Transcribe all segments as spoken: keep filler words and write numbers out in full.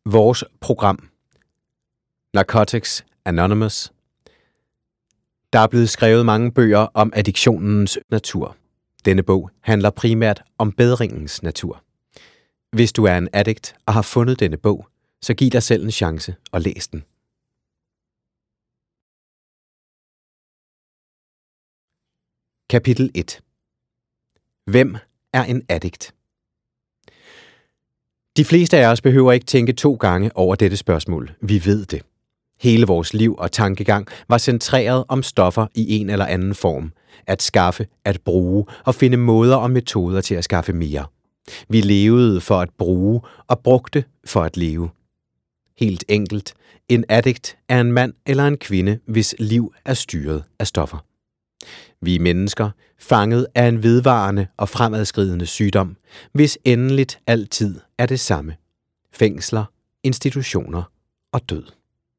Vores program Narcotics Anonymous. Der er blevet skrevet mange bøger om addiktionens natur. Denne bog handler primært om bedringens natur. Hvis du er en addict og har fundet denne bog, så giv dig selv en chance og læs den. Kapitel et. Hvem er en addict? De fleste af os behøver ikke tænke to gange over dette spørgsmål. Vi ved det. Hele vores liv og tankegang var centreret om stoffer i en eller anden form. At skaffe, at bruge og finde måder og metoder til at skaffe mere. Vi levede for at bruge og brugte for at leve. Helt enkelt, en addict er en mand eller en kvinde, hvis liv er styret af stoffer. Vi er mennesker, fanget af en vedvarende og fremadskridende sygdom, hvis endeligt altid er det samme. Fængsler, institutioner og død.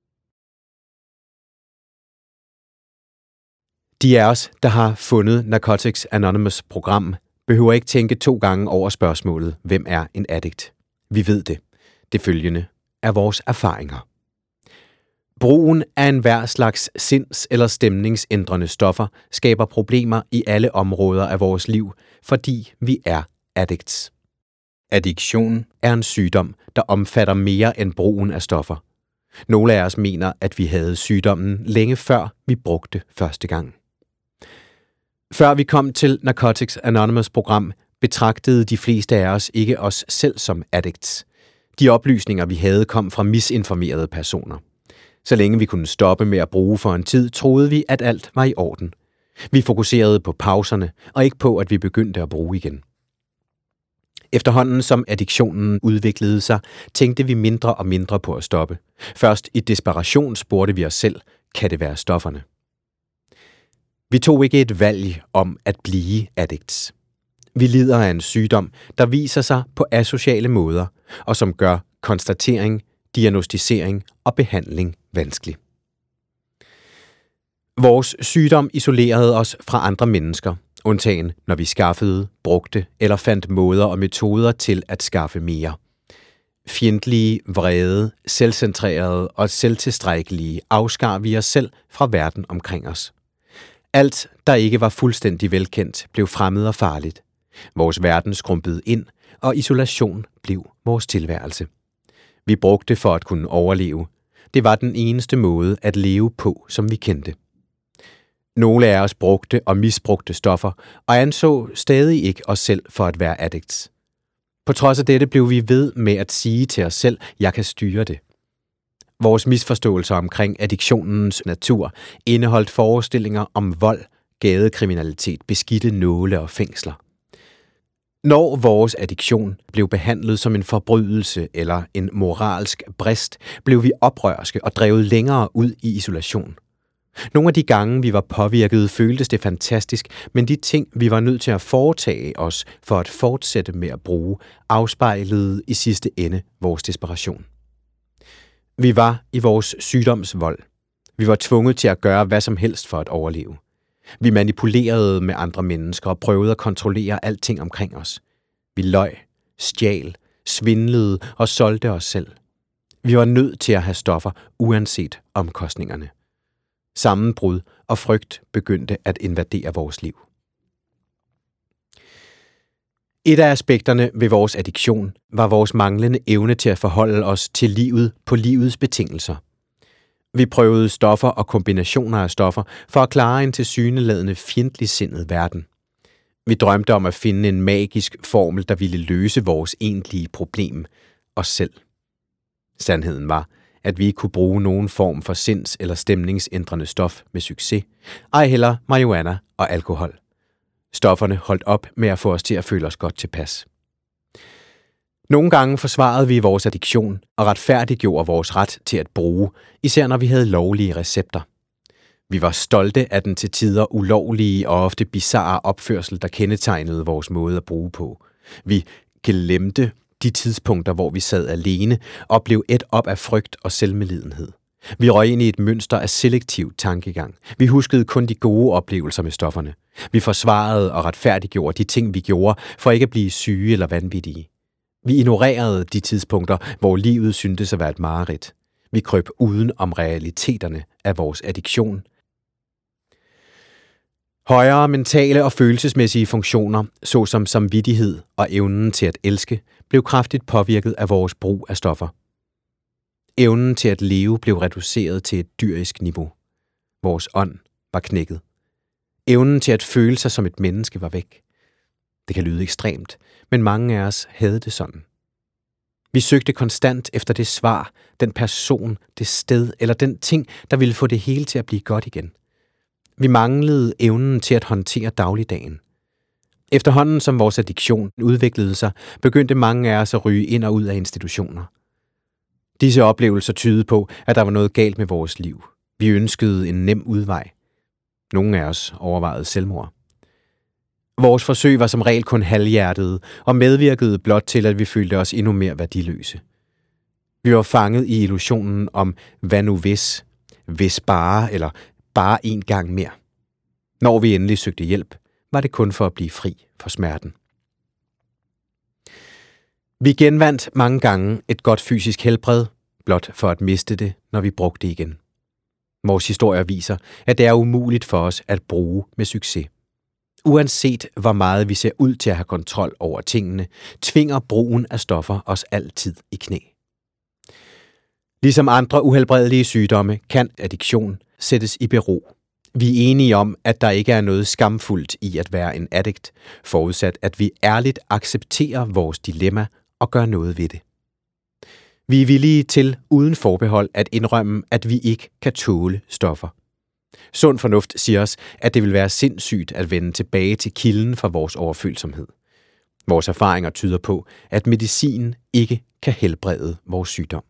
De af os, der har fundet Narcotics Anonymous program, behøver ikke tænke to gange over spørgsmålet, hvem er en addict? Vi ved det. Det følgende er vores erfaringer. Brugen af enhver slags sinds- eller stemningsændrende stoffer skaber problemer i alle områder af vores liv, fordi vi er addicts. Addiktion er en sygdom, der omfatter mere end brugen af stoffer. Nogle af os mener, at vi havde sygdommen længe før vi brugte første gang. Før vi kom til Narcotics Anonymous program, betragtede de fleste af os ikke os selv som addicts. De oplysninger, vi havde, kom fra misinformerede personer. Så længe vi kunne stoppe med at bruge for en tid, troede vi, at alt var i orden. Vi fokuserede på pauserne, og ikke på, at vi begyndte at bruge igen. Efterhånden som addiktionen udviklede sig, tænkte vi mindre og mindre på at stoppe. Først i desperation spurgte vi os selv, kan det være stofferne? Vi tog ikke et valg om at blive addicts. Vi lider af en sygdom, der viser sig på asociale måder, og som gør konstatering, diagnosticering og behandling vanskelig. Vores sygdom isolerede os fra andre mennesker, undtagen når vi skaffede, brugte eller fandt måder og metoder til at skaffe mere. Fjendtlige, vrede, selvcentrerede og selvtilstrækkelige afskar vi os selv fra verden omkring os. Alt, der ikke var fuldstændig velkendt, blev fremmed og farligt. Vores verden skrumpede ind, og isolation blev vores tilværelse. Vi brugte for at kunne overleve. Det var den eneste måde at leve på, som vi kendte. Nogle af os brugte og misbrugte stoffer, og anså stadig ikke os selv for at være addicts. På trods af dette blev vi ved med at sige til os selv, jeg kan styre det. Vores misforståelser omkring addiktionens natur indeholdt forestillinger om vold, gadekriminalitet, beskidte nåle og fængsler. Når vores addiktion blev behandlet som en forbrydelse eller en moralsk brist, blev vi oprørske og drevet længere ud i isolation. Nogle af de gange, vi var påvirket, føltes det fantastisk, men de ting, vi var nødt til at foretage os for at fortsætte med at bruge, afspejlede i sidste ende vores desperation. Vi var i vores sygdomsvold. Vi var tvunget til at gøre hvad som helst for at overleve. Vi manipulerede med andre mennesker og prøvede at kontrollere alting omkring os. Vi løj, stjal, svindlede og solgte os selv. Vi var nødt til at have stoffer, uanset omkostningerne. Sammenbrud og frygt begyndte at invadere vores liv. Et af aspekterne ved vores addiktion var vores manglende evne til at forholde os til livet på livets betingelser. Vi prøvede stoffer og kombinationer af stoffer for at klare en tilsyneladende fjendtlig sindet verden. Vi drømte om at finde en magisk formel, der ville løse vores egentlige problem, os selv. Sandheden var, at vi ikke kunne bruge nogen form for sinds- eller stemningsændrende stof med succes, ej heller marihuana og alkohol. Stofferne holdt op med at få os til at føle os godt tilpas. Nogle gange forsvarede vi vores addiktion og retfærdiggjorde vores ret til at bruge, især når vi havde lovlige recepter. Vi var stolte af den til tider ulovlige og ofte bizarre opførsel, der kendetegnede vores måde at bruge på. Vi glemte de tidspunkter, hvor vi sad alene og blev ædt op af frygt og selvmedlidenhed. Vi røg ind i et mønster af selektiv tankegang. Vi huskede kun de gode oplevelser med stofferne. Vi forsvarede og retfærdiggjorde de ting, vi gjorde, for ikke at blive syge eller vanvittige. Vi ignorerede de tidspunkter, hvor livet syntes at være et mareridt. Vi krøb uden om realiteterne af vores addiktion. Højere mentale og følelsesmæssige funktioner, såsom samvittighed og evnen til at elske, blev kraftigt påvirket af vores brug af stoffer. Evnen til at leve blev reduceret til et dyrisk niveau. Vores ånd var knækket. Evnen til at føle sig som et menneske var væk. Det kan lyde ekstremt, men mange af os havde det sådan. Vi søgte konstant efter det svar, den person, det sted eller den ting, der ville få det hele til at blive godt igen. Vi manglede evnen til at håndtere dagligdagen. Efterhånden som vores addiktion udviklede sig, begyndte mange af os at ryge ind og ud af institutioner. Disse oplevelser tydede på, at der var noget galt med vores liv. Vi ønskede en nem udvej. Nogle af os overvejede selvmord. Vores forsøg var som regel kun halvhjertede og medvirkede blot til, at vi følte os endnu mere værdiløse. Vi var fanget i illusionen om, hvad nu hvis, hvis bare eller bare en gang mere. Når vi endelig søgte hjælp, var det kun for at blive fri for smerten. Vi genvandt mange gange et godt fysisk helbred, blot for at miste det, når vi brugte det igen. Vores historier viser, at det er umuligt for os at bruge med succes. Uanset hvor meget vi ser ud til at have kontrol over tingene, tvinger brugen af stoffer os altid i knæ. Ligesom andre uhelbredelige sygdomme kan addiktion sættes i bero. Vi er enige om, at der ikke er noget skamfuldt i at være en addict, forudsat at vi ærligt accepterer vores dilemma og gør noget ved det. Vi er villige til uden forbehold at indrømme, at vi ikke kan tåle stoffer. Sund fornuft siger os, at det vil være sindssygt at vende tilbage til kilden for vores overfølsomhed. Vores erfaringer tyder på, at medicin ikke kan helbrede vores sygdom.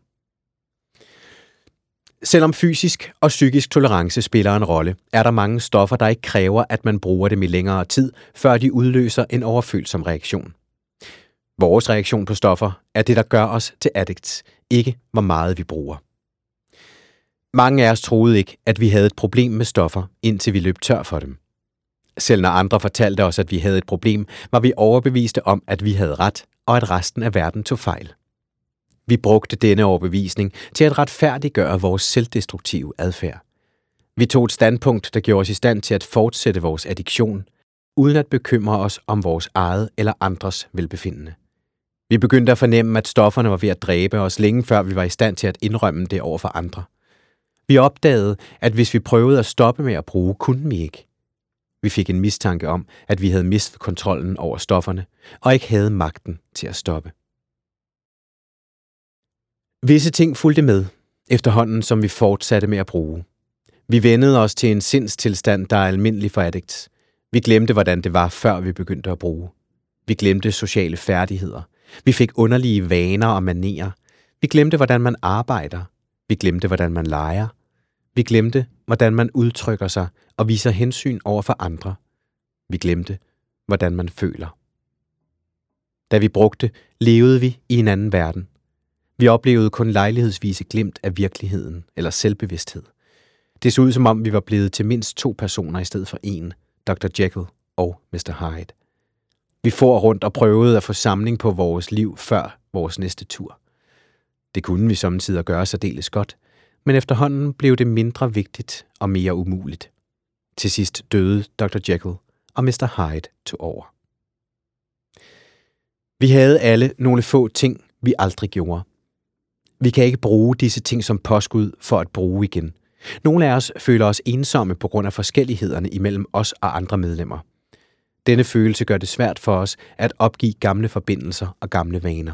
Selvom fysisk og psykisk tolerance spiller en rolle, er der mange stoffer, der ikke kræver, at man bruger dem i længere tid, før de udløser en overfølsom reaktion. Vores reaktion på stoffer er det, der gør os til addicts, ikke hvor meget vi bruger. Mange af os troede ikke, at vi havde et problem med stoffer, indtil vi løb tør for dem. Selv når andre fortalte os, at vi havde et problem, var vi overbeviste om, at vi havde ret, og at resten af verden tog fejl. Vi brugte denne overbevisning til at retfærdiggøre vores selvdestruktive adfærd. Vi tog et standpunkt, der gjorde os i stand til at fortsætte vores addiktion, uden at bekymre os om vores eget eller andres velbefindende. Vi begyndte at fornemme, at stofferne var ved at dræbe os længe før vi var i stand til at indrømme det over for andre. Vi opdagede, at hvis vi prøvede at stoppe med at bruge, kunne vi ikke. Vi fik en mistanke om, at vi havde mistet kontrollen over stofferne, og ikke havde magten til at stoppe. Visse ting fulgte med, efterhånden som vi fortsatte med at bruge. Vi vennede os til en sindstilstand, der er almindelig for addicts. Vi glemte, hvordan det var, før vi begyndte at bruge. Vi glemte sociale færdigheder. Vi fik underlige vaner og manerer. Vi glemte, hvordan man arbejder. Vi glemte, hvordan man leger. Vi glemte, hvordan man udtrykker sig og viser hensyn over for andre. Vi glemte, hvordan man føler. Da vi brugte, levede vi i en anden verden. Vi oplevede kun lejlighedsvise glimt af virkeligheden eller selvbevidsthed. Det så ud som om, vi var blevet til mindst to personer i stedet for en, doktor Jekyll og mister Hyde. Vi for rundt og prøvede at få samling på vores liv før vores næste tur. Det kunne vi sommetider gøre særdeles godt, men efterhånden blev det mindre vigtigt og mere umuligt. Til sidst døde doktor Jekyll, og mister Hyde tog over. Vi havde alle nogle få ting, vi aldrig gjorde. Vi kan ikke bruge disse ting som påskud for at bruge igen. Nogle af os føler os ensomme på grund af forskellighederne imellem os og andre medlemmer. Denne følelse gør det svært for os at opgive gamle forbindelser og gamle vaner.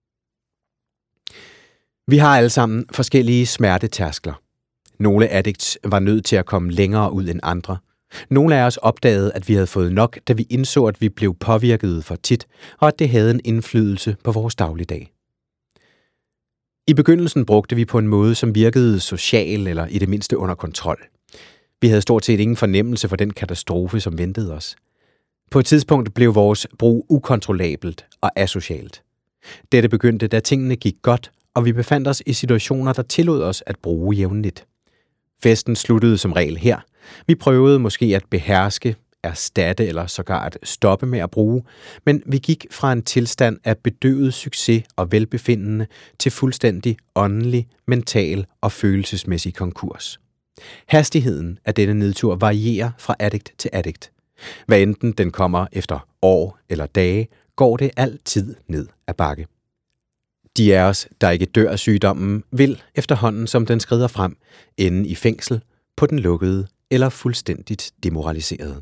Vi har alle sammen forskellige smertetærskler. Nogle addicts var nødt til at komme længere ud end andre. Nogle af os opdagede, at vi havde fået nok, da vi indså, at vi blev påvirket for tit, og at det havde en indflydelse på vores dagligdag. I begyndelsen brugte vi på en måde, som virkede social eller i det mindste under kontrol. Vi havde stort set ingen fornemmelse for den katastrofe, som ventede os. På et tidspunkt blev vores brug ukontrollabelt og asocialt. Dette begyndte, da tingene gik godt, og vi befandt os i situationer, der tillod os at bruge jævnligt. Festen sluttede som regel her. Vi prøvede måske at beherske erstatte eller sågar at stoppe med at bruge, men vi gik fra en tilstand af bedøvet succes og velbefindende til fuldstændig åndelig, mental og følelsesmæssig konkurs. Hastigheden af denne nedtur varierer fra addict til addict. Hvad enten den kommer efter år eller dage, går det altid ned ad bakke. De af os, der ikke dør af sygdommen, vil, efterhånden som den skrider frem, ende i fængsel, på den lukkede eller fuldstændigt demoraliseret.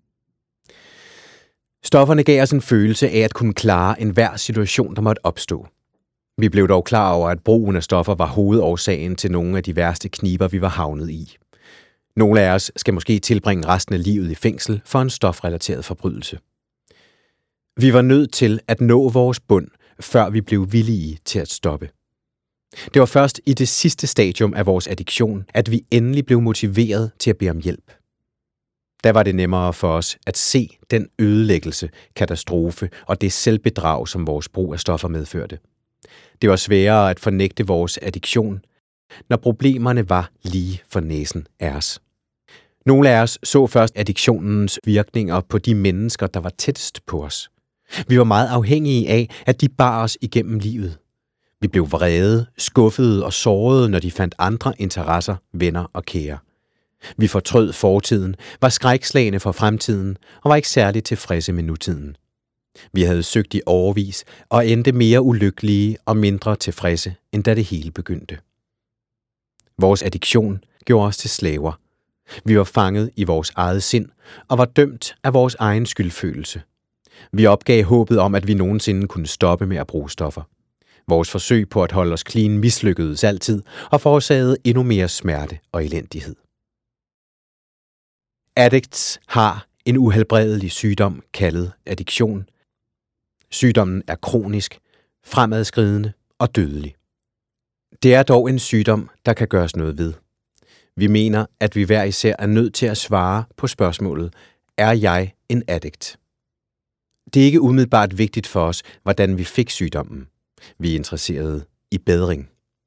Stofferne gav os en følelse af at kunne klare enhver situation, der måtte opstå. Vi blev dog klar over, at brugen af stoffer var hovedårsagen til nogle af de værste kniber, vi var havnet i. Nogle af os skal måske tilbringe resten af livet i fængsel for en stofrelateret forbrydelse. Vi var nødt til at nå vores bund, før vi blev villige til at stoppe. Det var først i det sidste stadium af vores addiktion, at vi endelig blev motiveret til at bede om hjælp. Der var det nemmere for os at se den ødelæggelse, katastrofe og det selvbedrag, som vores brug af stoffer medførte. Det var sværere at fornægte vores addiktion, når problemerne var lige for næsen af os. Nogle af os så først addiktionens virkninger på de mennesker, der var tættest på os. Vi var meget afhængige af, at de bar os igennem livet. Vi blev vrede, skuffede og sårede, når de fandt andre interesser, venner og kære. Vi fortrød fortiden, var skrækslagne for fremtiden og var ikke særlig tilfredse med nutiden. Vi havde søgt i årevis og endte mere ulykkelige og mindre tilfredse, end da det hele begyndte. Vores addiktion gjorde os til slaver. Vi var fanget i vores eget sind og var dømt af vores egen skyldfølelse. Vi opgav håbet om, at vi nogensinde kunne stoppe med at bruge stoffer. Vores forsøg på at holde os clean mislykkedes altid og forårsagede endnu mere smerte og elendighed. Addicts har en uhelbredelig sygdom kaldet addiktion. Sygdommen er kronisk, fremadskridende og dødelig. Det er dog en sygdom, der kan gøres noget ved. Vi mener, at vi hver især er nødt til at svare på spørgsmålet: er jeg en addict? Det er ikke umiddelbart vigtigt for os, hvordan vi fik sygdommen. Vi er interesserede i bedring.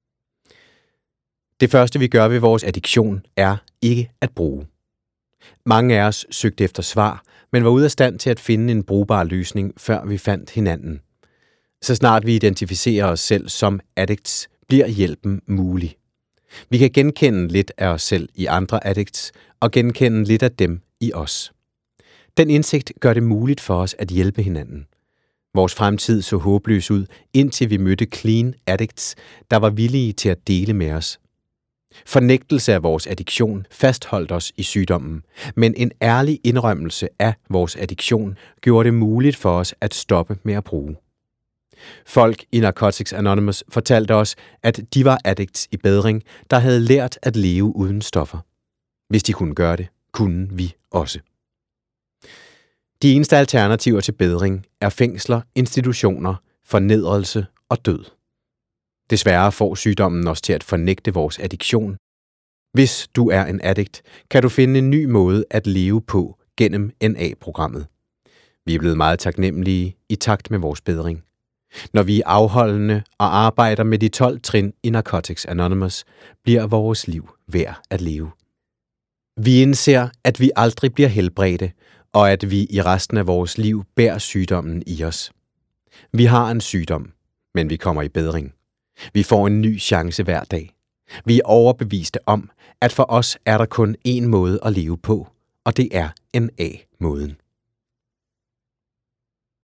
Det første, vi gør ved vores addiktion, er ikke at bruge. Mange af os søgte efter svar, men var ude af stand til at finde en brugbar løsning, før vi fandt hinanden. Så snart vi identificerer os selv som addicts, bliver hjælpen mulig. Vi kan genkende lidt af os selv i andre addicts, og genkende lidt af dem i os. Den indsigt gør det muligt for os at hjælpe hinanden. Vores fremtid så håbløs ud, indtil vi mødte clean addicts, der var villige til at dele med os. Fornægtelse af vores addiktion fastholdt os i sygdommen, men en ærlig indrømmelse af vores addiktion gjorde det muligt for os at stoppe med at bruge. Folk i Narcotics Anonymous fortalte os, at de var addicts i bedring, der havde lært at leve uden stoffer. Hvis de kunne gøre det, kunne vi også. De eneste alternativer til bedring er fængsler, institutioner, fornedrelse og død. Desværre får sygdommen os til at fornægte vores addiktion. Hvis du er en addict, kan du finde en ny måde at leve på gennem N A-programmet. Vi er blevet meget taknemmelige i takt med vores bedring. Når vi er afholdende og arbejder med de tolv trin i Narcotics Anonymous, bliver vores liv værd at leve. Vi indser, at vi aldrig bliver helbredte, og at vi i resten af vores liv bærer sygdommen i os. Vi har en sygdom, men vi kommer i bedring. Vi får en ny chance hver dag. Vi er overbeviste om, at for os er der kun én måde at leve på, og det er N A-måden.